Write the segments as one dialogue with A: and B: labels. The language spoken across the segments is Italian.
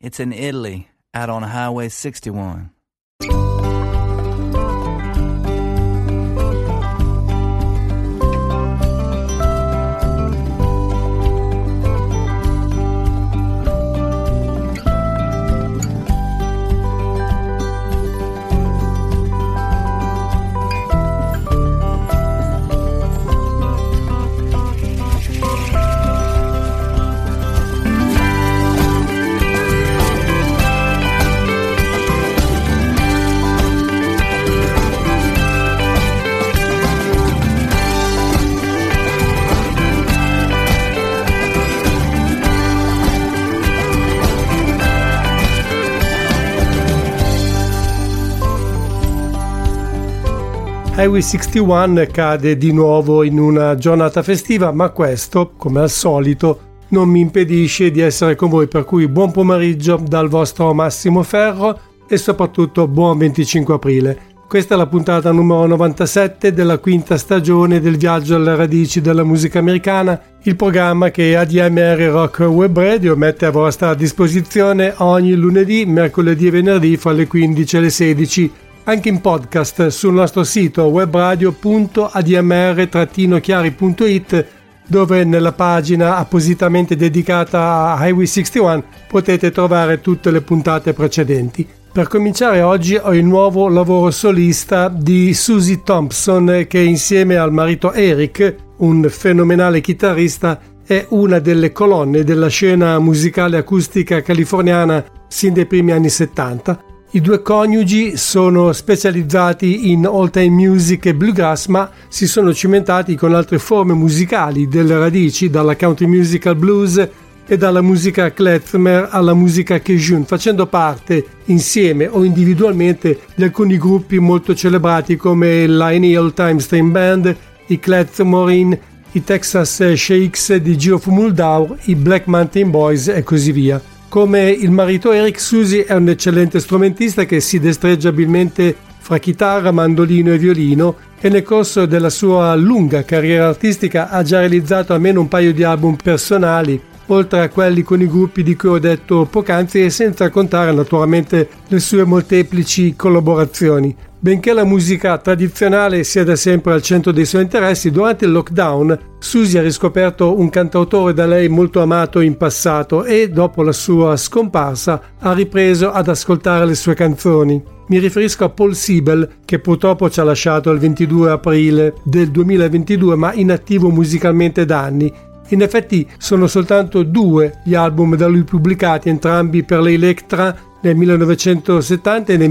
A: It's in Italy, out on Highway 61.
B: Highway 61 cade di nuovo in una giornata festiva, ma questo, come al solito, non mi impedisce di essere con voi, per cui buon pomeriggio dal vostro Massimo Ferro e soprattutto buon 25 aprile. Questa è la puntata numero 97 della quinta stagione del viaggio alle radici della musica americana, il programma che ADMR Rock Web Radio mette a vostra disposizione ogni lunedì, mercoledì e venerdì fra le 15 e le 16, anche in podcast sul nostro sito webradio.admr-chiari.it, dove nella pagina appositamente dedicata a Highway 61 potete trovare tutte le puntate precedenti. Per cominciare oggi ho il nuovo lavoro solista di Susie Thompson, che insieme al marito Eric, un fenomenale chitarrista, è una delle colonne della scena musicale acustica californiana sin dai primi anni 70. I due coniugi sono specializzati in old time music e bluegrass, ma si sono cimentati con altre forme musicali delle radici, dalla country music al blues e dalla musica klezmer alla musica cajun, facendo parte insieme o individualmente di alcuni gruppi molto celebrati come l'Aini Old Time String Band, i Klezmorin, i Texas Shakes di Geoff Muldaur, i Black Mountain Boys e così via. Come il marito Eric, Susie è un eccellente strumentista che si destreggia abilmente fra chitarra, mandolino e violino, e nel corso della sua lunga carriera artistica ha già realizzato almeno un paio di album personali, oltre a quelli con i gruppi di cui ho detto poc'anzi, e senza contare naturalmente le sue molteplici collaborazioni. Benché la musica tradizionale sia da sempre al centro dei suoi interessi, durante il lockdown Susie ha riscoperto un cantautore da lei molto amato in passato e, dopo la sua scomparsa, ha ripreso ad ascoltare le sue canzoni. Mi riferisco a Paul Siebel, che purtroppo ci ha lasciato il 22 aprile del 2022, ma inattivo musicalmente da anni. In effetti sono soltanto 2 gli album da lui pubblicati, entrambi per l'Elektra nel 1970 e nel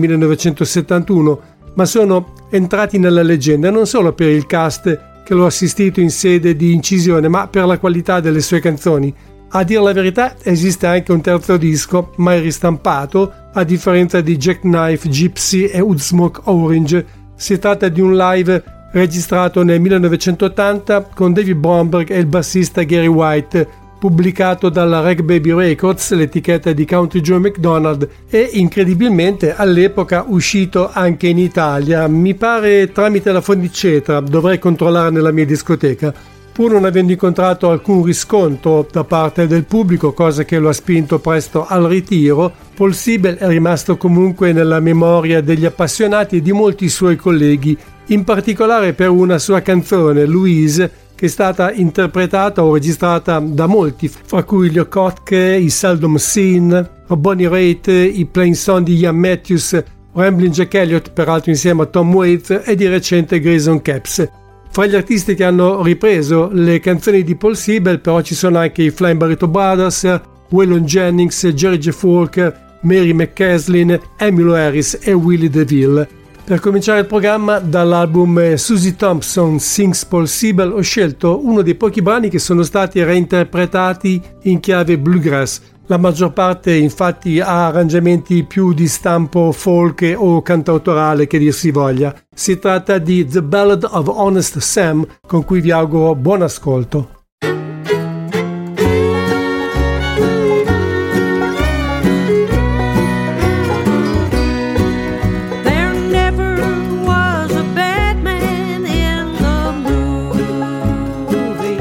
B: 1971, ma sono entrati nella leggenda non solo per il cast che l'ho assistito in sede di incisione, ma per la qualità delle sue canzoni. A dir la verità esiste anche un terzo disco, mai ristampato, a differenza di Jackknife Gypsy e Woodstock Orange. Si tratta di un live registrato nel 1980 con David Bromberg e il bassista Gary White, pubblicato dalla Rag Baby Records, l'etichetta di Country Joe McDonald, e incredibilmente all'epoca uscito anche in Italia, mi pare tramite la Fondicetra, dovrei controllare nella mia discoteca. Pur non avendo incontrato alcun riscontro da parte del pubblico, cosa che lo ha spinto presto al ritiro, Paul Siebel è rimasto comunque nella memoria degli appassionati e di molti suoi colleghi, in particolare per una sua canzone, Louise, che è stata interpretata o registrata da molti, fra cui gli Okotke, i Seldom Seen, Bonnie Raitt, i Plain Song di Ian Matthews, Ramblin' Jack Elliott, peraltro insieme a Tom Waits, e di recente Grayson Capps. Fra gli artisti che hanno ripreso le canzoni di Paul Siebel però ci sono anche i Flying Burrito Brothers, Waylon Jennings, Jerry Jeff Walker, Mary McCaslin, Emmylou Harris e Willie DeVille. Per cominciare il programma, dall'album Susie Thompson Sings Paul Siebel, ho scelto uno dei pochi brani che sono stati reinterpretati in chiave bluegrass. La maggior parte infatti ha arrangiamenti più di stampo folk o cantautorale che dir si voglia. Si tratta di The Ballad of Honest Sam, con cui vi auguro buon ascolto.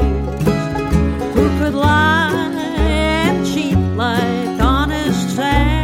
C: Lie and cheat like honest Sam.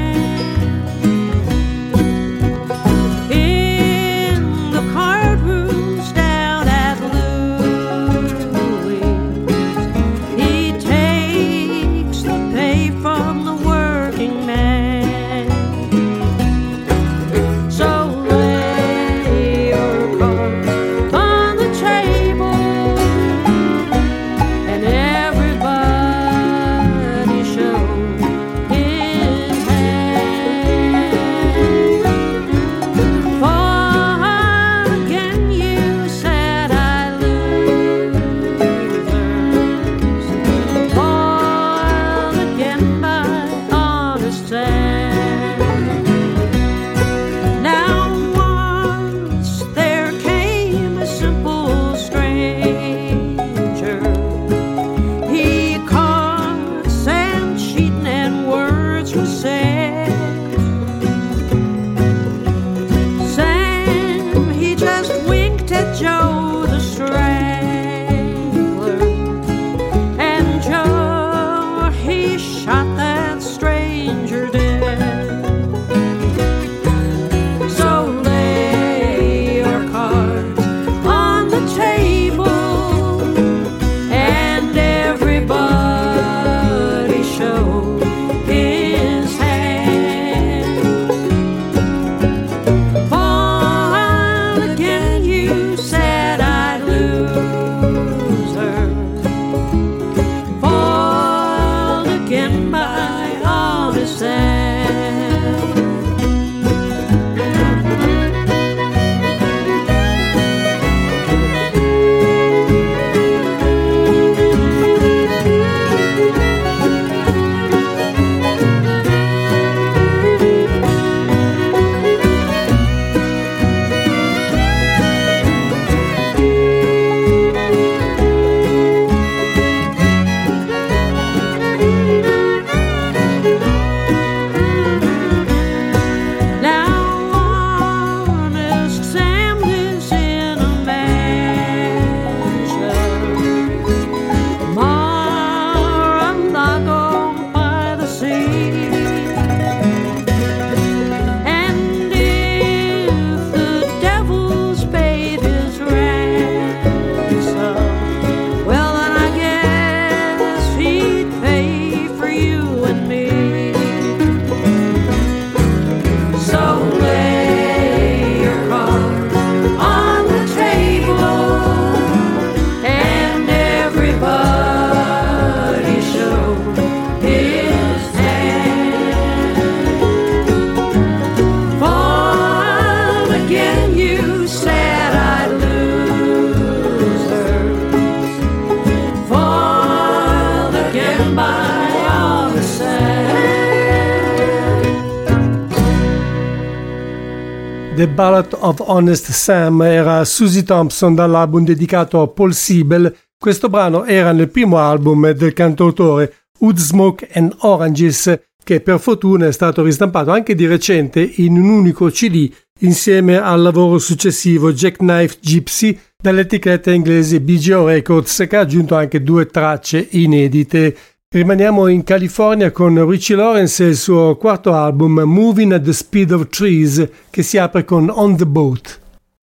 B: The Ballad of Honest Sam era Susie Thompson dall'album dedicato a Paul Siebel. Questo brano era nel primo album del cantautore Wood Smoke and Oranges, che per fortuna è stato ristampato anche di recente in un unico CD insieme al lavoro successivo Jackknife Gypsy dall'etichetta inglese BGO Records, che ha aggiunto anche 2 tracce inedite. Rimaniamo in California con Richie Lawrence e il suo quarto album Moving at the Speed of Trees, che si apre con On the Boat.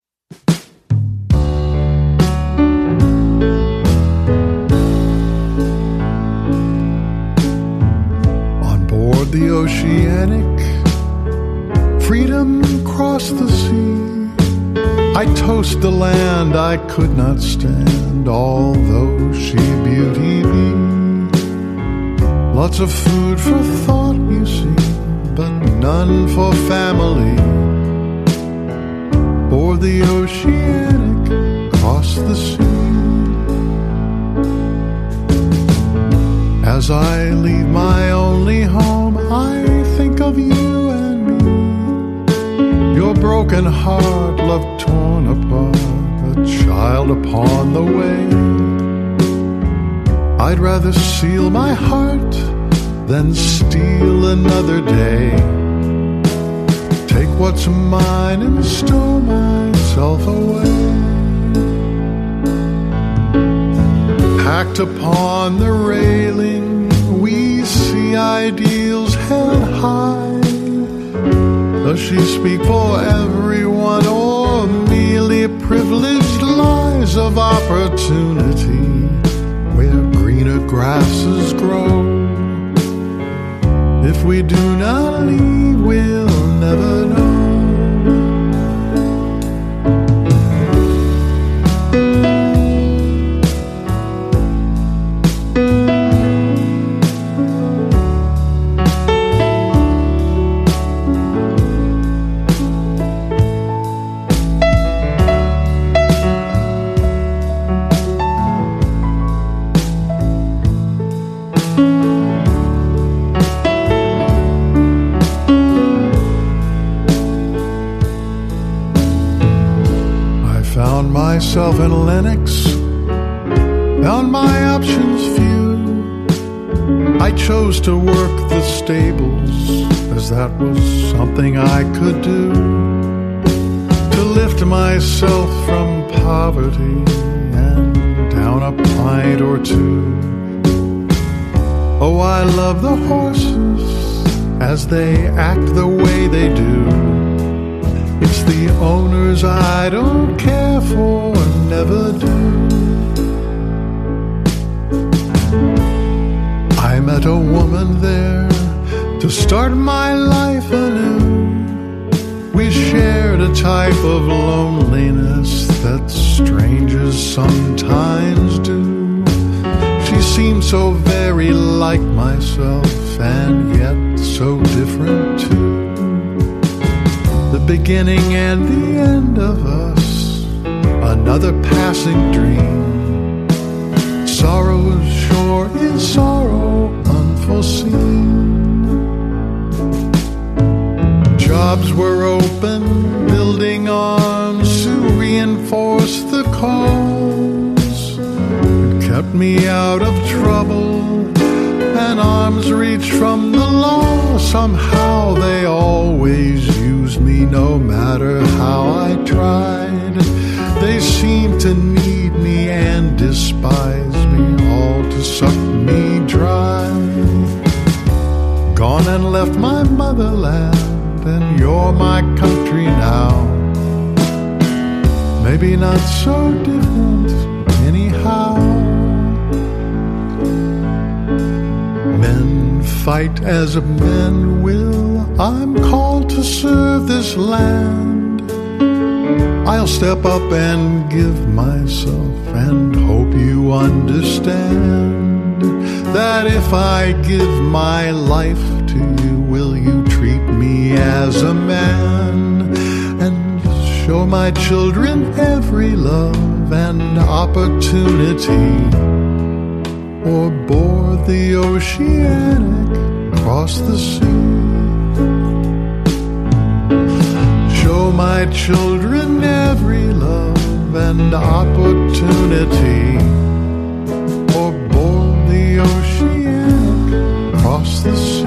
C: On board the Oceanic, freedom crossed the sea. I toast the land I could not stand, although she beauty be. Lots of food for thought, you see, but none for family. Board the Oceanic, cross the sea. As I leave my only home, I think of you and me. Your broken heart, love torn apart, a child upon the way. I'd rather seal my heart than steal another day. Take what's mine and stow myself away. Packed upon the railing, we see ideals held high. Does she speak for everyone, or merely privileged lies of opportunity where greener grasses grow? If we do not leave, we'll never know. myself in Lenox, found my options few. I chose to work the stables, as that was something I could do, to lift myself from poverty and down a pint or two. Oh, I love the horses as they act the way they do. It's the owners I don't care for, never do. I met a woman there to start my life anew. We shared a type of loneliness that strangers sometimes do. She seemed so very like myself, and yet so different too. The beginning and the end of us, another passing dream. Sorrow sure is sorrow unforeseen. Jobs were open, building arms to reinforce the cause. It kept me out of trouble, and arms reached from the law. Somehow they always used me, no matter how I tried. They seemed to need me and despise me, all to suck me dry. Gone and left my motherland, and you're my country now. Maybe not so different anyhow. Men fight as men will. I'm called to serve this land. I'll step up and give myself, and hope you understand that if I give my life to you, will you treat me as a man and show my children every love and opportunity, or board the oceanic, cross the sea? Show my children every love and opportunity, or board the oceanic, cross the sea.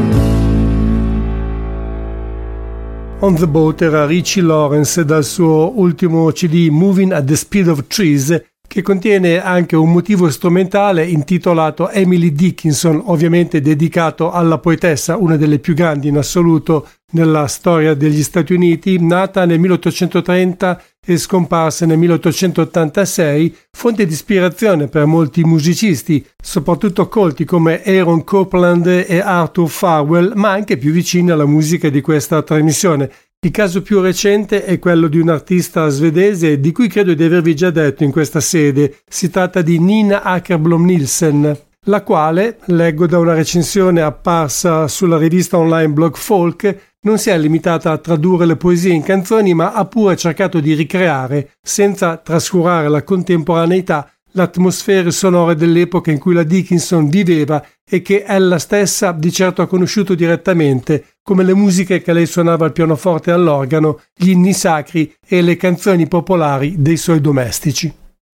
B: On the Boat era Richie Lawrence dal suo ultimo CD Moving at the Speed of Trees, che contiene anche un motivo strumentale intitolato Emily Dickinson, ovviamente dedicato alla poetessa, una delle più grandi in assoluto nella storia degli Stati Uniti, nata nel 1830 e scomparsa nel 1886, fonte di ispirazione per molti musicisti, soprattutto colti come Aaron Copland e Arthur Farwell, ma anche più vicini alla musica di questa trasmissione. Il caso più recente è quello di un artista svedese di cui credo di avervi già detto in questa sede. Si tratta di Nina Åkerblom Nielsen, la quale, leggo da una recensione apparsa sulla rivista online Blog Folk, non si è limitata a tradurre le poesie in canzoni, ma ha pure cercato di ricreare, senza trascurare la contemporaneità, l'atmosfere sonore dell'epoca in cui la Dickinson viveva e che ella stessa di certo ha conosciuto direttamente, come le musiche che lei suonava al pianoforte e all'organo, gli inni sacri e le canzoni popolari dei suoi domestici.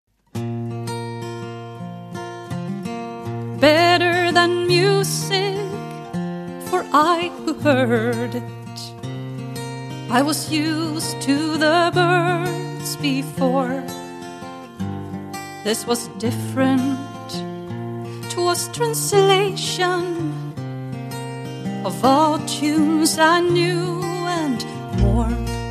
D: Better than music, for I who heard it, I was used to the birds before. This was different, 'twas translation of all tunes I knew and more.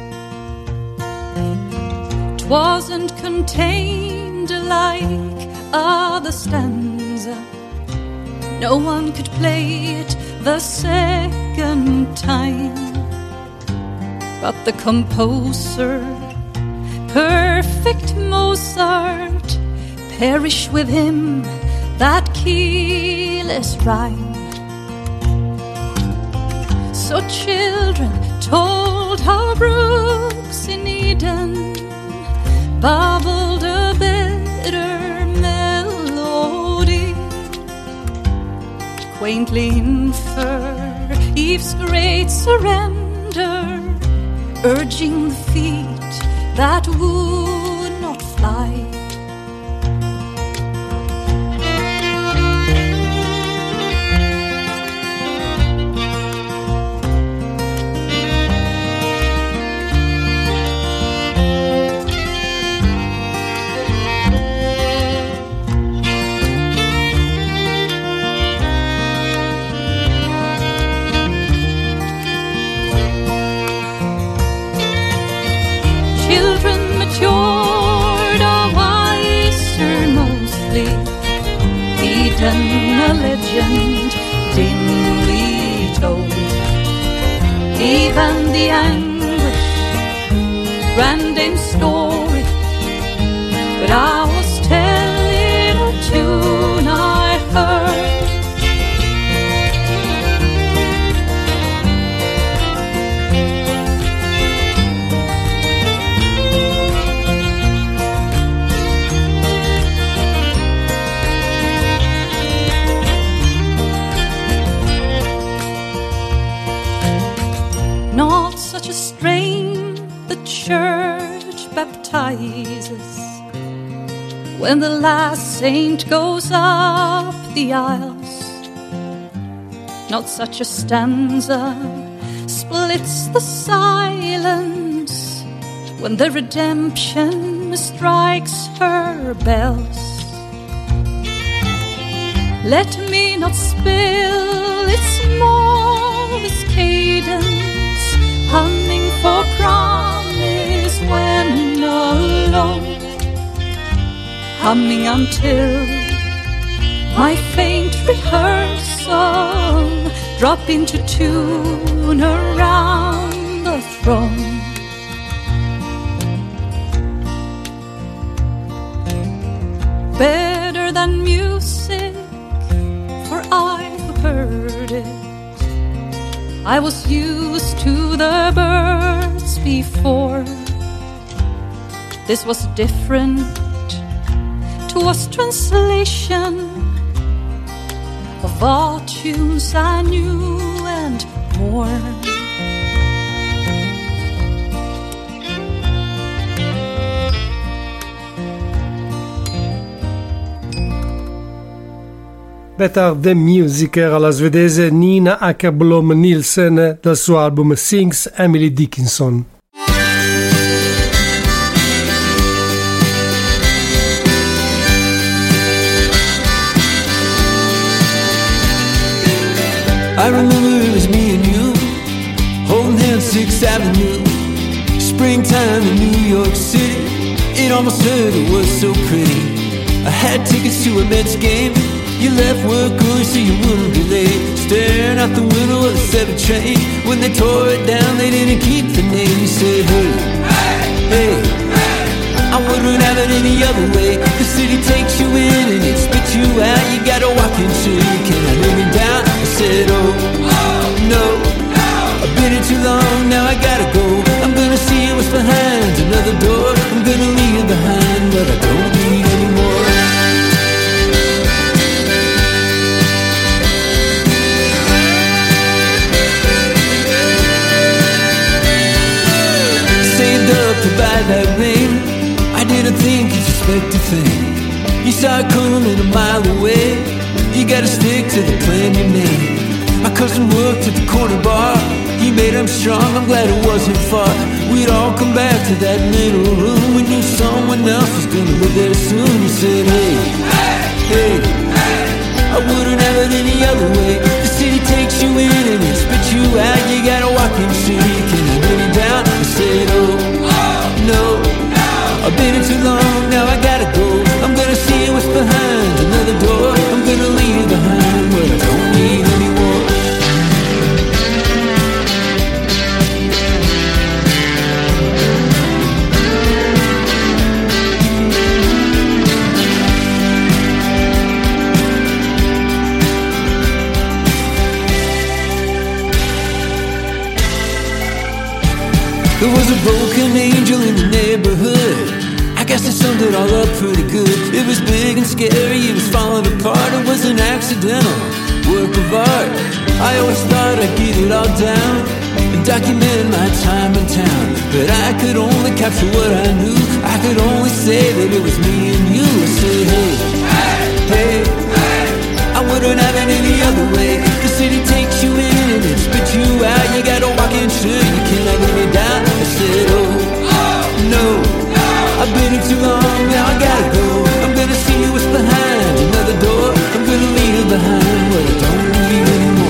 D: 'Twasn't contained like other stanza, no one could play it the second time, but the composer, perfect Mozart, perish with him that keyless rhyme. So children told how brooks in Eden babbled a better melody, quaintly infer Eve's great surrender, urging the feet that would not fly. fly. Children matured are wiser mostly, Eden a legend dimly told. Even the anguish, grand Dame's story, but I was telling a tune I heard. Not such a strain the church baptizes when the last saint goes up the aisles. Not such a stanza splits the silence when the redemption strikes her bells. Let me not spill its smallest cadence, humming for promise when alone, humming until my faint rehearsal drop into tune around the throne. Better than music, for I've heard it. I was used to the birds before. This was different, 'twas translation of all tunes I knew and more.
B: Better Than Music era la svedese Nina Åkerblom Nielsen dal suo album Sings Emily Dickinson.
E: I remember it was me and you, holding hands 6th Avenue, springtime in New York City. It almost hurt, it was so pretty. I had tickets to a Mets game. You left work early so you wouldn't be late, staring out the window of the 7 train. When they tore it down, they didn't keep the name. You said, hey, hey, I wouldn't have it any other way. The city takes you in and it spits you out. You gotta walk in so you can't let me down. I said, oh, no, I've been here too long, now I gotta go. I'm gonna see what's behind another door. I'm gonna leave you behind what I don't need anymore. To buy that ring, I didn't think you'd suspect a thing. You saw it coming a mile away. You gotta stick to the plan you made. My cousin worked at the corner bar. He made him strong, I'm glad it wasn't far. We'd all come back to that little room. We knew someone else was gonna live there soon. You said, hey, hey, I wouldn't have it any other way. The city takes you in and it spits you out. You gotta walk in so you can let it down. I said, oh, no, I've been here too long, now I gotta go. I'm gonna see what's behind another door. I'm gonna leave behind what I don't need anymore. There was a broken angel in the neighborhood. I guess it summed it all up pretty good. It was big and scary, it was falling apart. It was an accidental work of art. I always thought I'd get it all down and document my time in town, but I could only capture what I knew. I I could only say that it was me and you. I said, hey, I wouldn't have it any other way. The city takes you in and it spits you out. You gotta walk into it, you can't have any doubt. I said, oh, no, I've been here too long, now I gotta go. I'm gonna see what's behind another door. I'm gonna leave behind what I don't need anymore.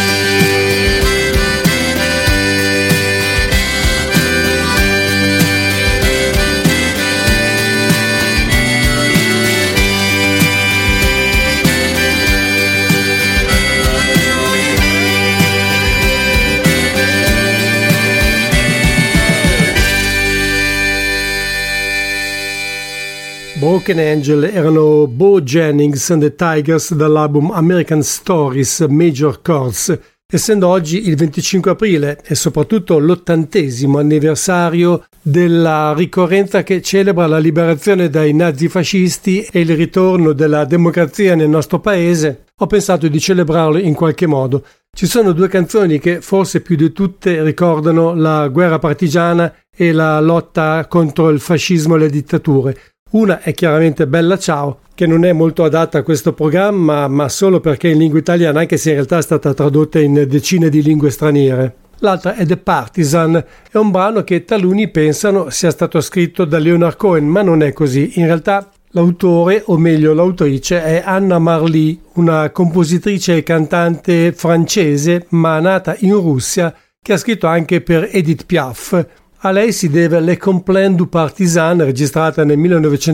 B: Broken Angel erano Bo Jennings and the Tigers dall'album American Stories Major Chords. Essendo oggi il 25 aprile e soprattutto l'80° anniversario della ricorrenza che celebra la liberazione dai nazifascisti e il ritorno della democrazia nel nostro paese, ho pensato di celebrarlo in qualche modo. Ci sono due canzoni che forse più di tutte ricordano la guerra partigiana e la lotta contro il fascismo e le dittature. Una è chiaramente Bella Ciao, che non è molto adatta a questo programma, ma solo perché è in lingua italiana, anche se in realtà è stata tradotta in decine di lingue straniere. L'altra è The Partisan, è un brano che taluni pensano sia stato scritto da Leonard Cohen, ma non è così. In realtà l'autore, o meglio l'autrice, è Anna Marly, una compositrice e cantante francese, ma nata in Russia, che ha scritto anche per Edith Piaf. A lei si deve Le Complaints du Partisan, registrata nel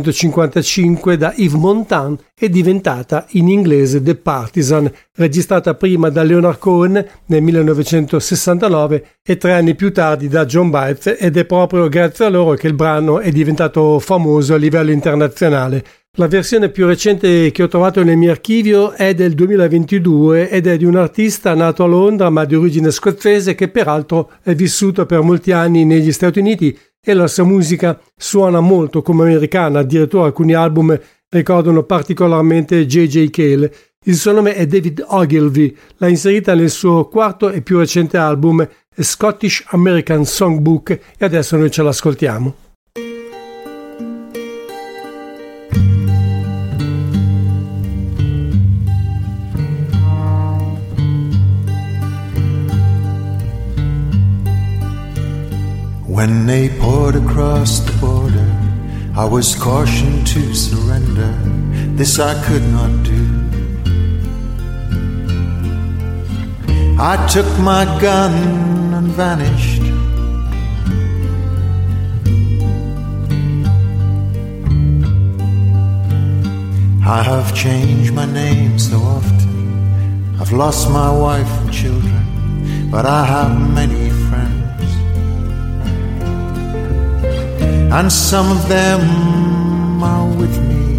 B: 1955 da Yves Montand e diventata in inglese The Partisan, registrata prima da Leonard Cohen nel 1969 e 3 anni più tardi da John Baez, ed è proprio grazie a loro che il brano è diventato famoso a livello internazionale. La versione più recente che ho trovato nel mio archivio è del 2022 ed è di un artista nato a Londra ma di origine scozzese, che peraltro è vissuto per molti anni negli Stati Uniti e la sua musica suona molto come americana, addirittura alcuni album ricordano particolarmente J.J. Cale. Il suo nome è David Ogilvy, l'ha inserita nel suo quarto e più recente album Scottish American Songbook e adesso noi ce l'ascoltiamo.
C: When they poured across the border, I was cautioned to surrender. This I could not do. I took my gun and vanished. I have changed my name so often. I've lost my wife and children, but I have many friends. And some of them are with me.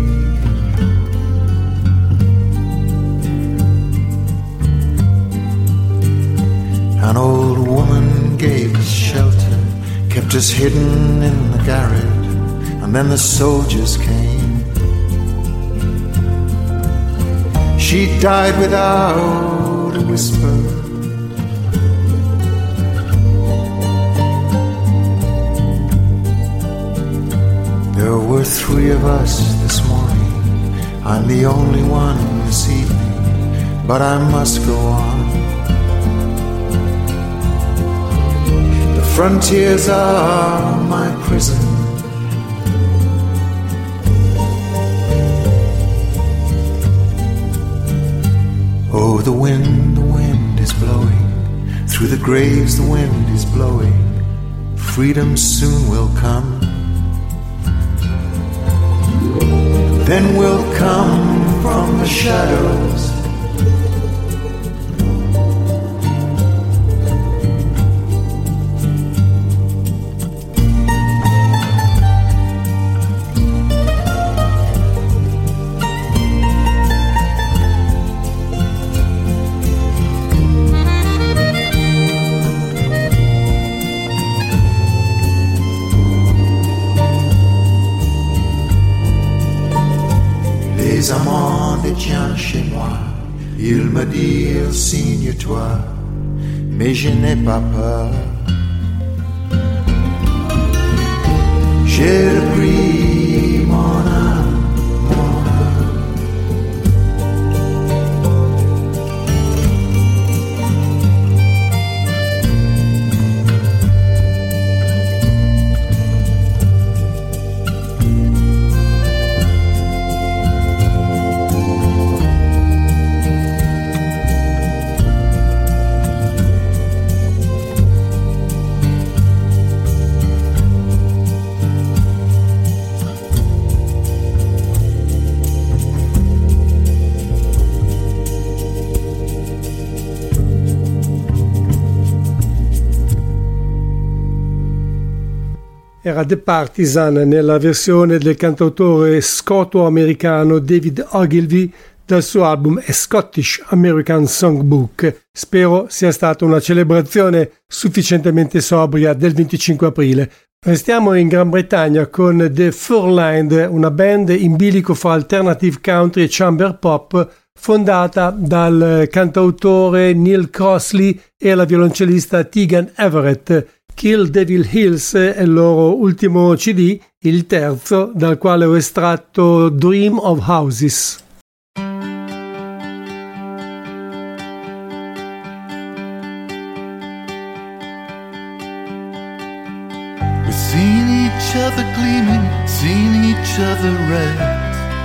C: An old woman gave us shelter, kept us hidden in the garret, and then the soldiers came. She died without a whisper. There were 3 of us this morning. I'm the only one this evening, but I must go on. The frontiers are my prison. Oh, the wind is blowing. Through the graves the wind is blowing. Freedom soon will come. Then we'll come from the shadows. Les amants détiennent chez moi. Ils me disent signe-toi, mais je n'ai pas peur. J'ai le prix
B: era The Partisan nella versione del cantautore scoto-americano David Ogilvy dal suo album A Scottish American Songbook. Spero sia stata una celebrazione sufficientemente sobria del 25 aprile. Restiamo in Gran Bretagna con The Furland, una band in bilico fra alternative country e chamber pop fondata dal cantautore Neil Crossley e la violoncellista Tegan Everett. Kill Devil Hills è il loro ultimo CD, il terzo, dal quale ho estratto Dream of Houses.
F: We've seen each other gleaming, seen each other red.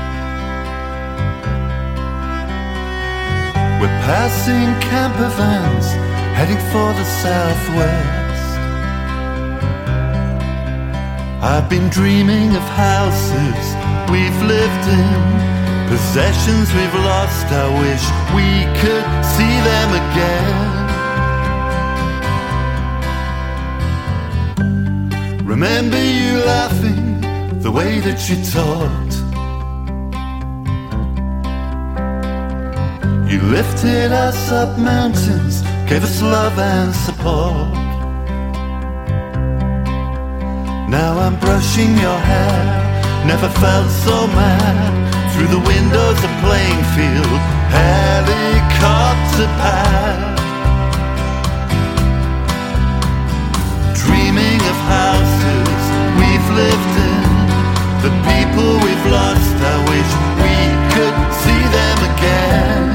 F: We're passing camper vans, heading for the southwest. I've been dreaming of houses we've lived in, possessions we've lost. I wish we could see them again. Remember you laughing, the way that you talked. You lifted us up mountains, gave us love and support. Now I'm brushing your hair, never felt so mad. Through the windows a playing field, helicopter pad. Dreaming of houses we've lived in, the people we've lost. I wish we could see them again.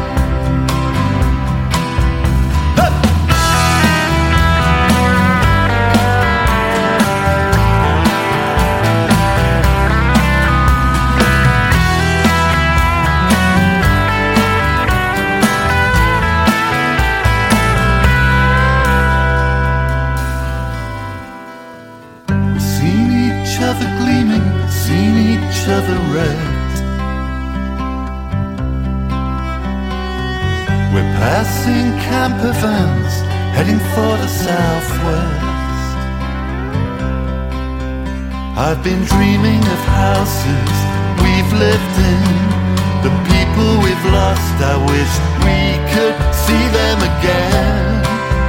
F: Other red. We're passing camper vans, heading for the southwest. I've been dreaming of houses we've lived in, the people we've lost. I wish we could see them again.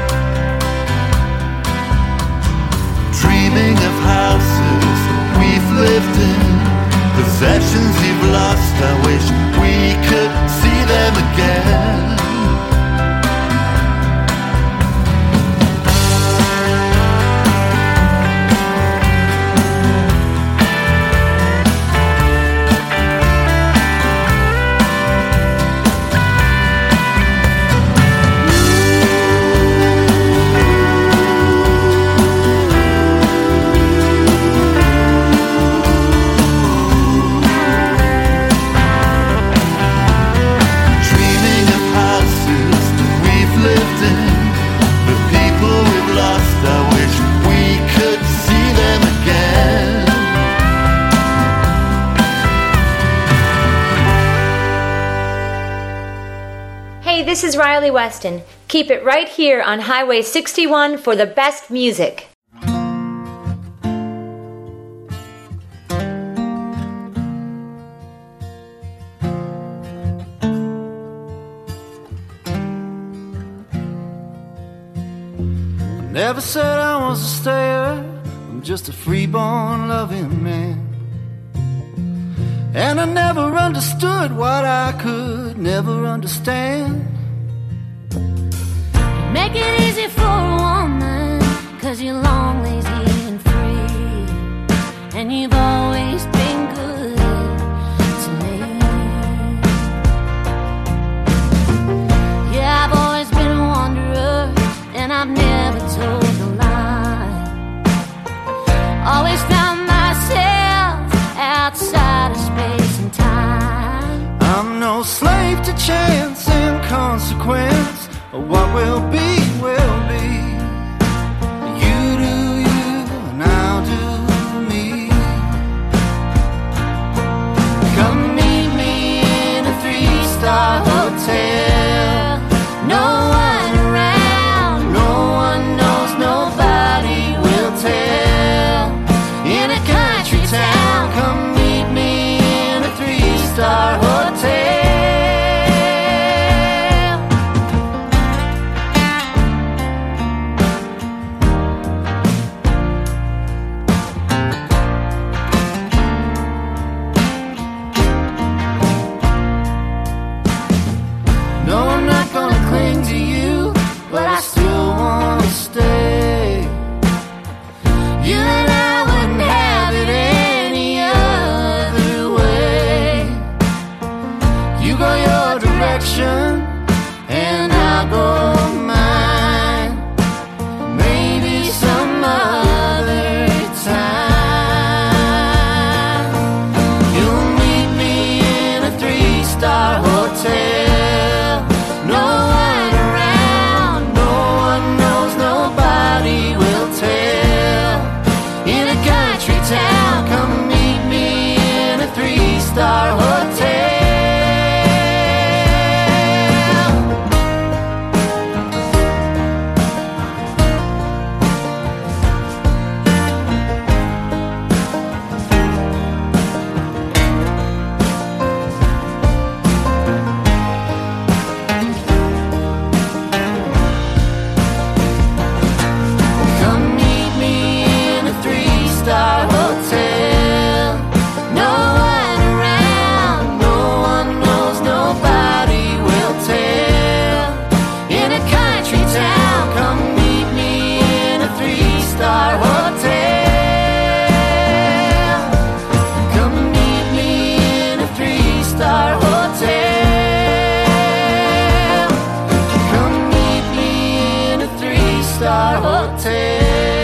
F: Dreaming of houses we've lived in, possessions you've lost. I wish we could see them again.
G: This is Riley Weston. Keep it right here on Highway 61 for the best music.
F: Never said I was a stayer, I'm just a free-born loving man. And I never understood what I could never understand.
H: Make it easy for a woman, 'cause you're long, lazy and free. And you've always been good to me. Yeah, I've always been a wanderer, and I've never told a lie. Always found myself outside of space and time.
F: I'm no slave to chance and consequence. What will be, will be. You do hotel.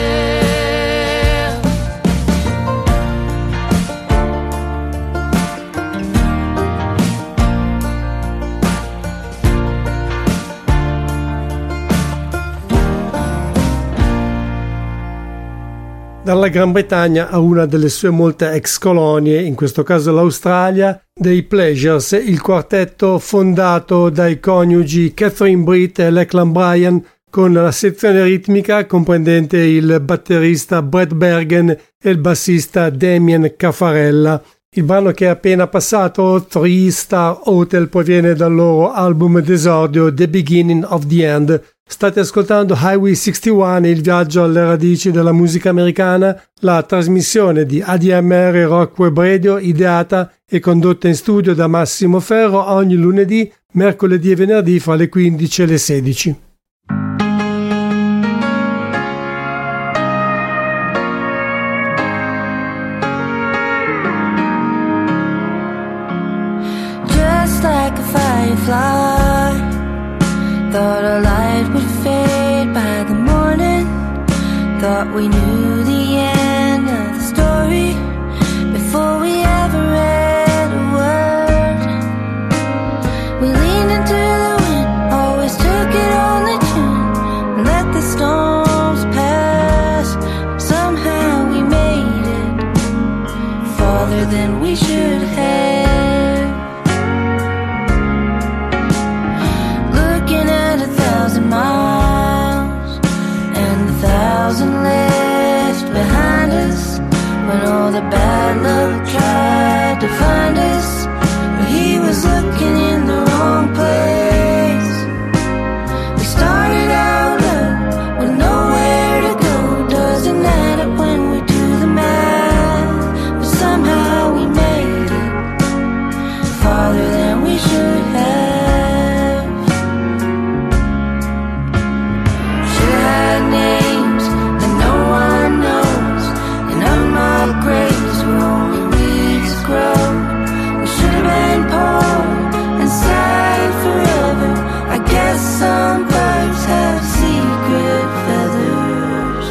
B: Dalla Gran Bretagna a una delle sue molte ex colonie, in questo caso l'Australia, dei Pleasures, il quartetto fondato dai coniugi Catherine Britt e Lachlan Bryan, con la sezione ritmica comprendente il batterista Brett Bergen e il bassista Damien Caffarella. Il brano che è appena passato, 3 Star Hotel, proviene dal loro album d'esordio The Beginning of the End. State ascoltando Highway 61, il viaggio alle radici della musica americana, la trasmissione di ADMR Rock Web Radio, ideata e condotta in studio da Massimo Ferro ogni lunedì, mercoledì e venerdì fra le 15 e le 16.
H: Just like a firefly, thought our light would fade by the morning. Thought we knew the end of the story before we ever read a word. We leaned into the wind, always took it on the chin, and let the storms pass. Somehow we made it farther than we should have. Miles and 1,000 left behind us when all the bad luck tried to find us, but he was looking in the wrong place. We started out low with nowhere to go. Doesn't matter when we do the math, but somehow we made it farther than we should have. Names that no one knows, and unmarked graves where only weeds grow. We should have been poor and sad forever. I guess some birds have secret feathers.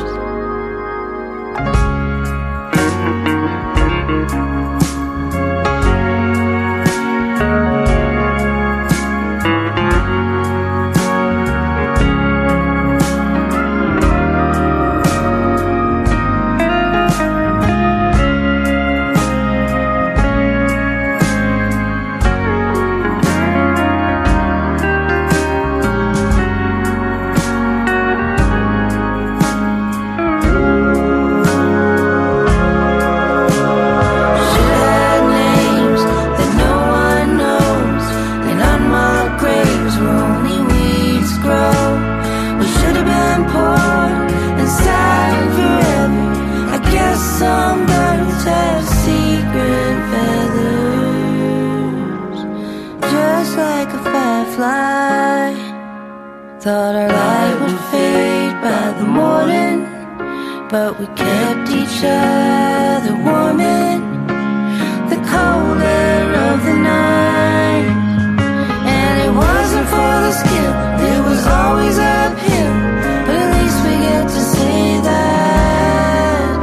H: Thought our light would fade by the morning, but we kept each other warm in the cold air of the night. And it wasn't for the skill, it was always uphill, but at least we get to say that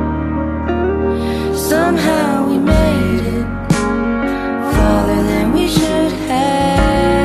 H: somehow we made it farther than we should have.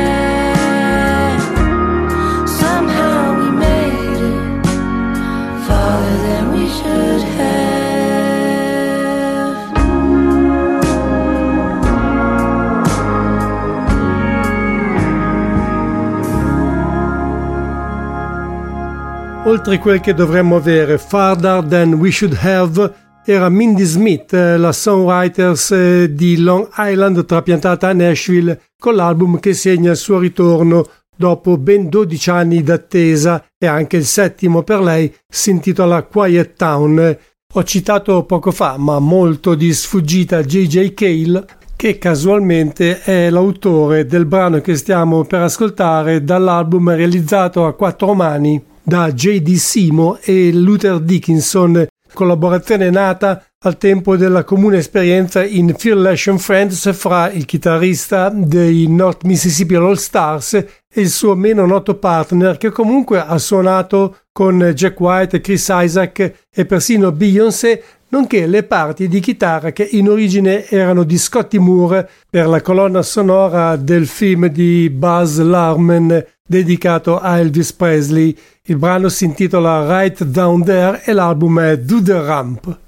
B: Oltre quel che dovremmo avere, Farther Than We Should Have, era Mindy Smith, la songwriter di Long Island, trapiantata a Nashville, con l'album che segna il suo ritorno dopo ben 12 anni d'attesa, e anche il 7° per lei, si intitola Quiet Town. Ho citato poco fa, ma molto di sfuggita, J.J. Cale, che casualmente è l'autore del brano che stiamo per ascoltare dall'album realizzato a 4 mani da J.D. Simo e Luther Dickinson, collaborazione nata al tempo della comune esperienza in Fearless and Friends fra il chitarrista dei North Mississippi All Stars e il suo meno noto partner, che comunque ha suonato con Jack White, Chris Isaak e persino Beyoncé, nonché le parti di chitarra che in origine erano di Scotty Moore per la colonna sonora del film di Baz Luhrmann dedicato a Elvis Presley. Il brano si intitola Right Down There e l'album è Do the Ramp.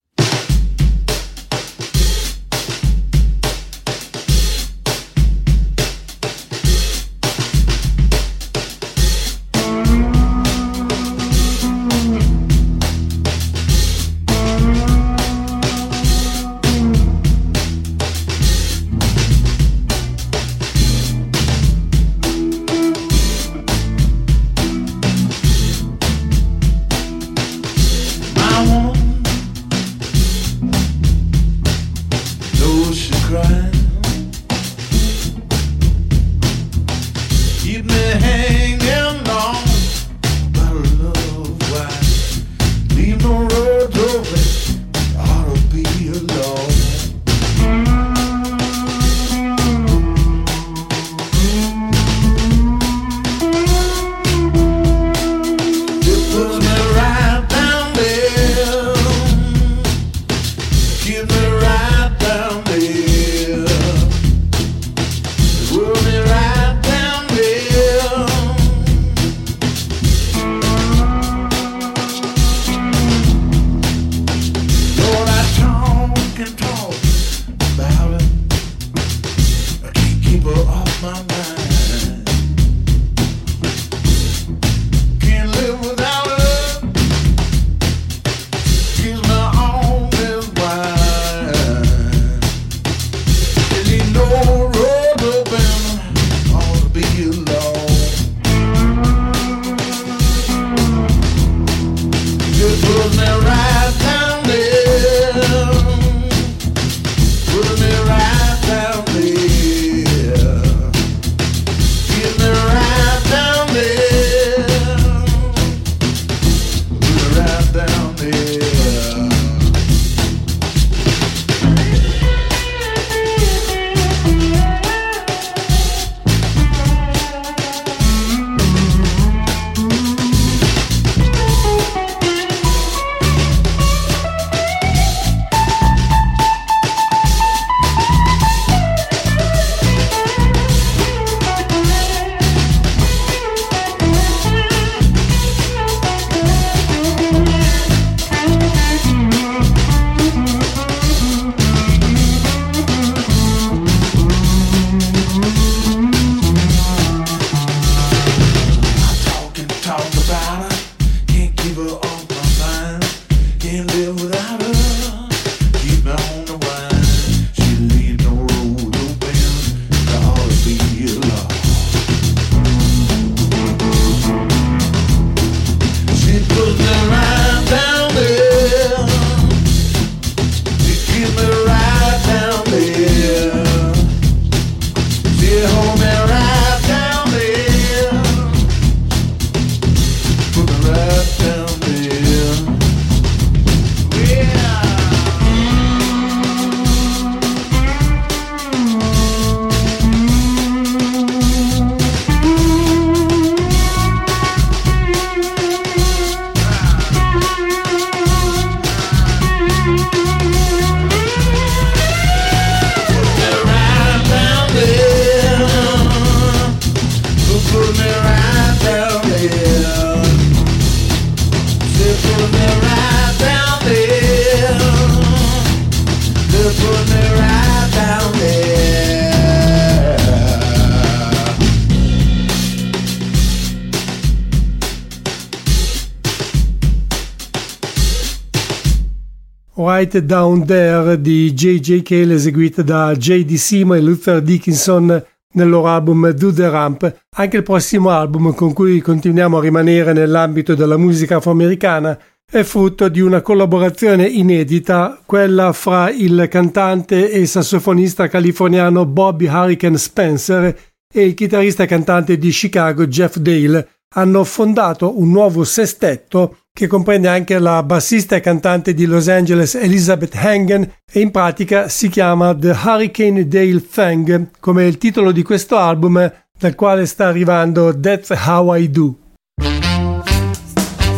B: Right Down There di J.J. Cale, eseguita da J.D. Seymour e Luther Dickinson nel loro album Do the Ramp. Anche il prossimo album, con cui continuiamo a rimanere nell'ambito della musica afroamericana, è frutto di una collaborazione inedita, quella fra il cantante e sassofonista californiano Bobby Hurricane Spencer e il chitarrista e cantante di Chicago Jeff Dale. Hanno fondato un nuovo sestetto che comprende anche la bassista e cantante di Los Angeles Elizabeth Hangen e in pratica si chiama The Hurricane Dale Thing, come il titolo di questo album dal quale sta arrivando That's How I Do.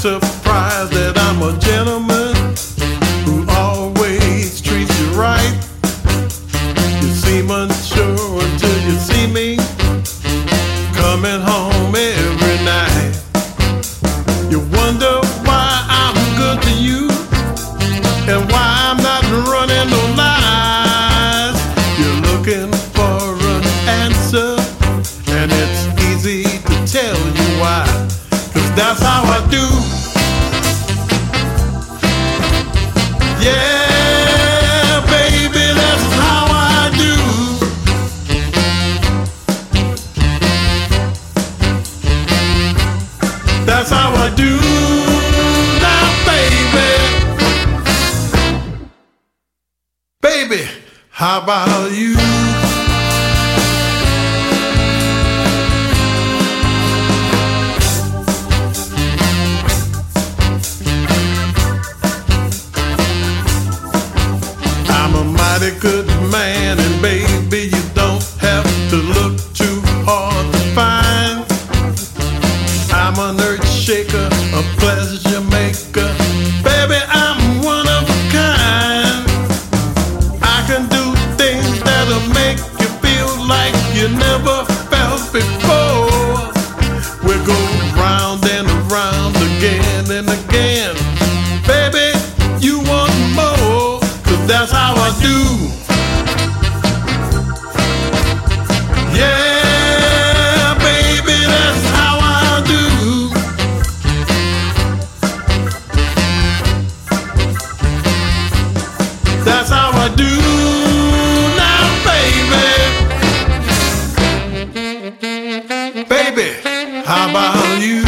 C: surprised that I'm a gentleman who always treats you right. You seem unsure until you see me coming home every night. You wonder why I'm good to you and why I'm not running no lies. You're looking for an answer, and it's easy to tell you why. 'Cause that's how I do. Yeah, baby, that's how I do. That's how I do now, baby. Baby, how about you? I'm a mighty good man, and baby, you don't have to look too hard to find. I'm an earth shaker, a pleasure maker. Baby, I'm one of a kind. I can do things that'll make you feel like you never felt before. We go round and around again and again. Baby, you want more, 'cause that's how I do. Yeah, baby, that's how I do. That's how I do now, baby. Baby, how about you?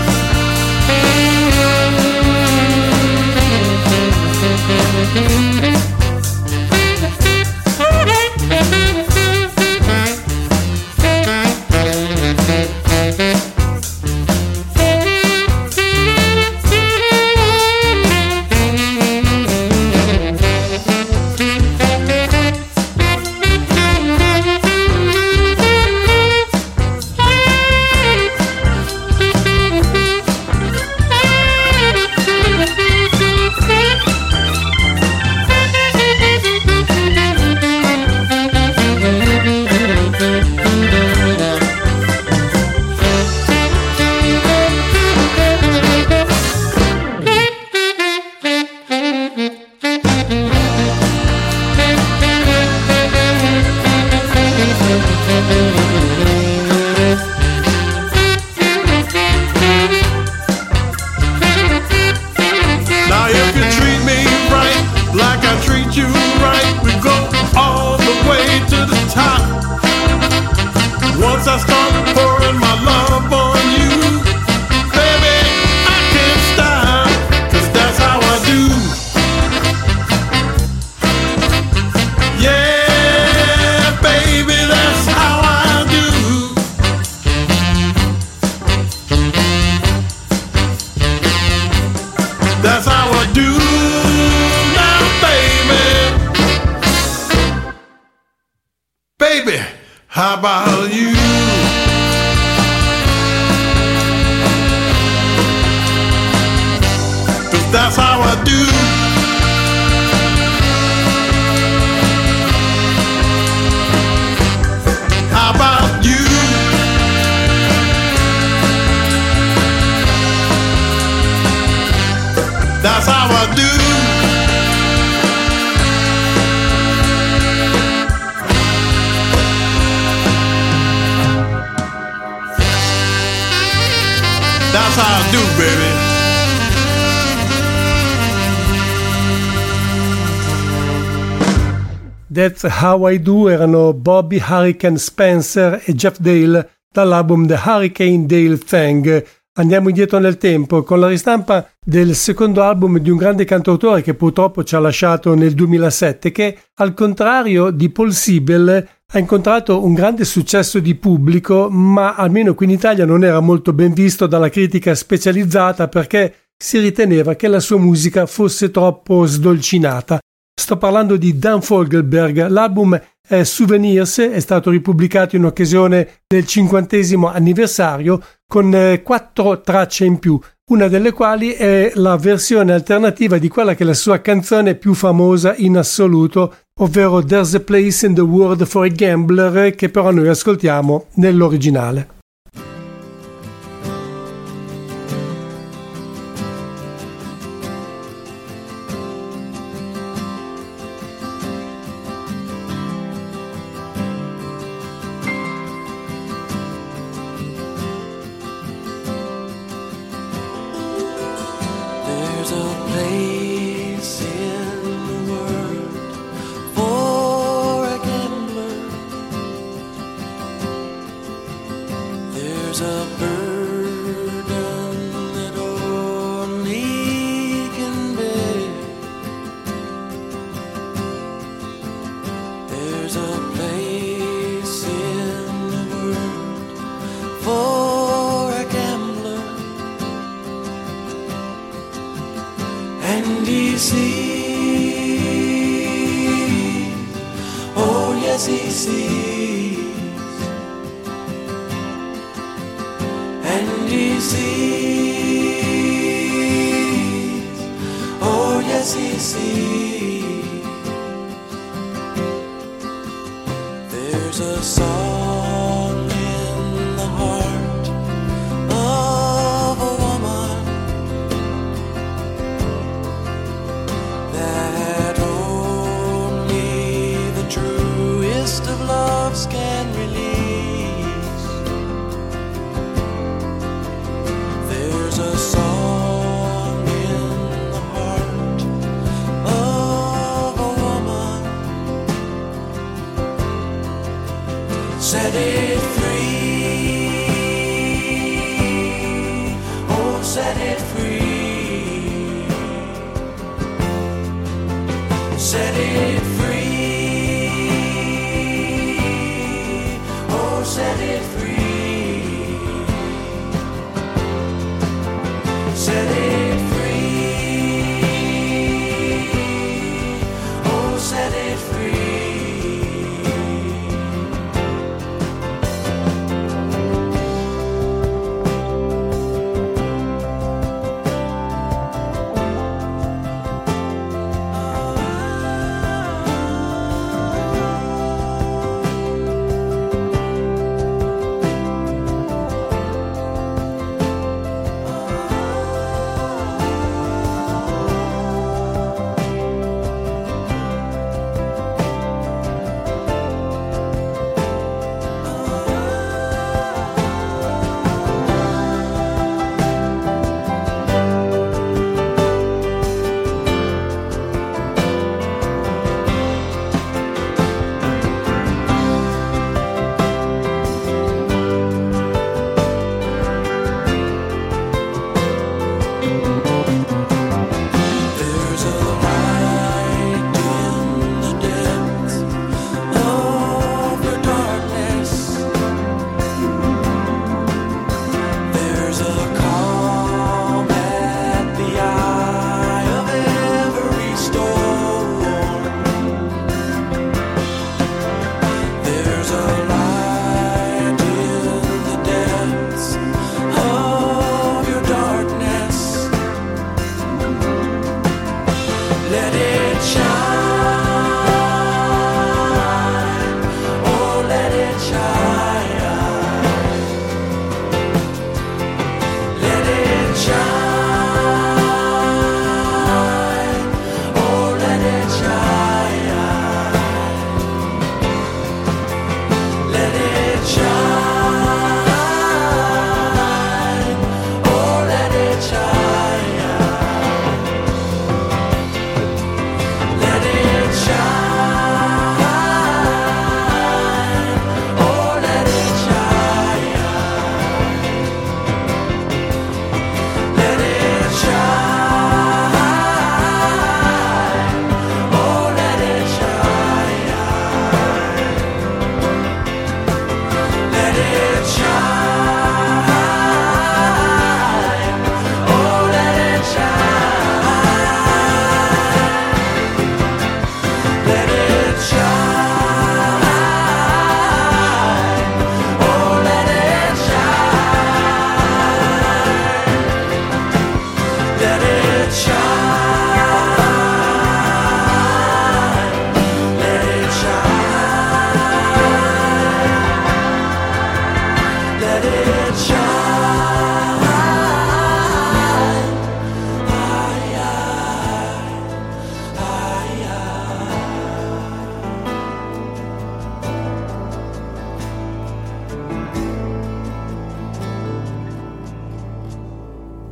C: Now if you treat me right, like I treat you right, we go all the way to the top. Once I start pouring my love on you, baby, I can't stop, 'cause that's how I do. Yeah, baby, that's how I do. That's how I do now, baby. Baby, how about you? That's how I do. How about you? That's how I do. That's how I do, baby.
B: That's How I Do erano Bobby Hurricane Spencer e Jeff Dale dall'album The Hurricane Dale Thing. Andiamo indietro nel tempo con la ristampa del secondo album di un grande cantautore che purtroppo ci ha lasciato nel 2007, che al contrario di Paul Siebel ha incontrato un grande successo di pubblico, ma almeno qui in Italia non era molto ben visto dalla critica specializzata perché si riteneva che la sua musica fosse troppo sdolcinata. Sto parlando di Dan Fogelberg. L'album è Souvenirs, è stato ripubblicato in occasione del 50° anniversario con 4 tracce in più, una delle quali è la versione alternativa di quella che è la sua canzone più famosa in assoluto, ovvero There's a Place in the World for a Gambler, che però noi ascoltiamo nell'originale.
E: Set it free, oh set it free, set it free, oh set it free, set it free, oh set it free.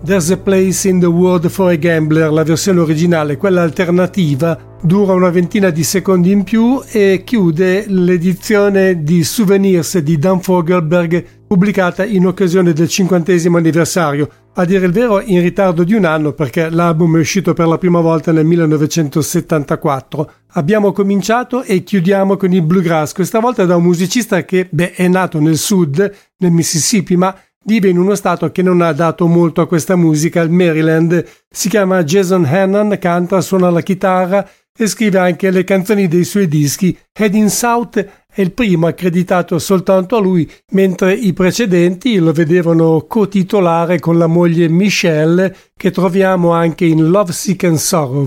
B: There's a Place in the World for a Gambler, la versione originale, quella alternativa, dura una ventina di secondi in più e chiude l'edizione di Souvenirs di Dan Fogelberg pubblicata in occasione del 50° anniversario, a dire il vero in ritardo di un anno perché l'album è uscito per la prima volta nel 1974. Abbiamo cominciato e chiudiamo con il bluegrass, questa volta da un musicista che è nato nel sud, nel Mississippi, ma vive in uno stato che non ha dato molto a questa musica, il Maryland. Si chiama Jason Hannon, canta, suona la chitarra e scrive anche le canzoni dei suoi dischi. Heading South è il primo accreditato soltanto a lui, mentre i precedenti lo vedevano cotitolare con la moglie Michelle, che troviamo anche in Love Sick and Sorrow.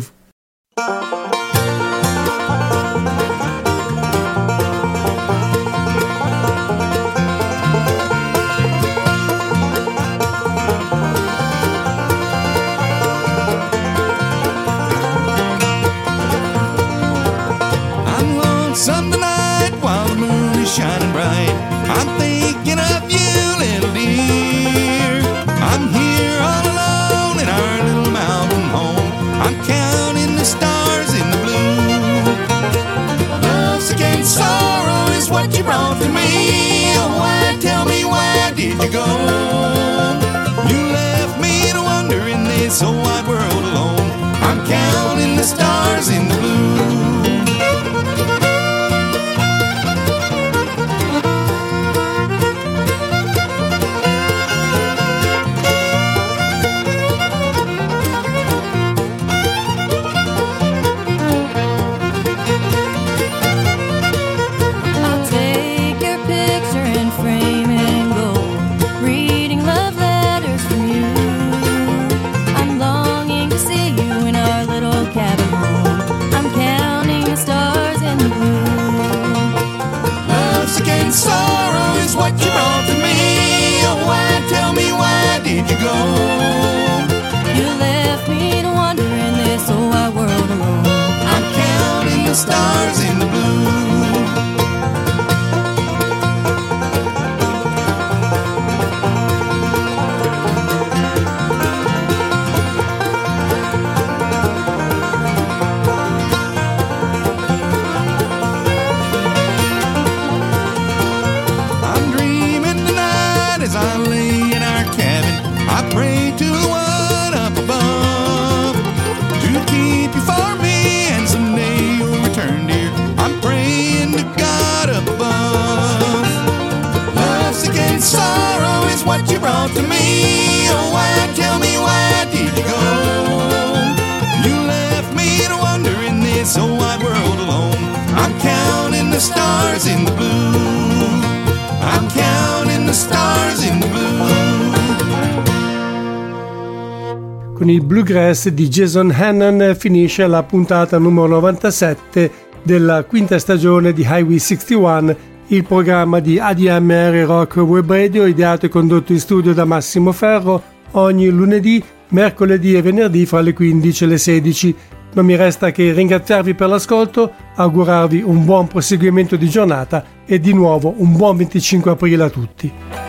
E: Sunday night while the moon is shining bright, I'm thinking of you, little dear. I'm here all alone in our little mountain home. I'm counting the stars in the blue. Love, sick and sorrow is what you brought to me. Oh, why, tell me, why did you go? You left me to wander in this whole wide world alone. I'm counting the stars in the blue. Sorrow is what you brought to me. Oh, why, tell me, why did you go? You left me to wander in this whole wide world alone. I'm counting the stars in the blue. What you brought to me. Oh, why, tell me, why did you go? You left me to wander in this whole wide world alone. I'm counting the stars in the blue. I'm counting the stars in the blue.
B: Con il bluegrass di Jason Hannon finisce la puntata numero 97 della quinta stagione di Highway 61, il programma di ADMR Rock Web Radio, ideato e condotto in studio da Massimo Ferro, ogni lunedì, mercoledì e venerdì fra le 15 e le 16. Non mi resta che ringraziarvi per l'ascolto, augurarvi un buon proseguimento di giornata e di nuovo un buon 25 aprile a tutti.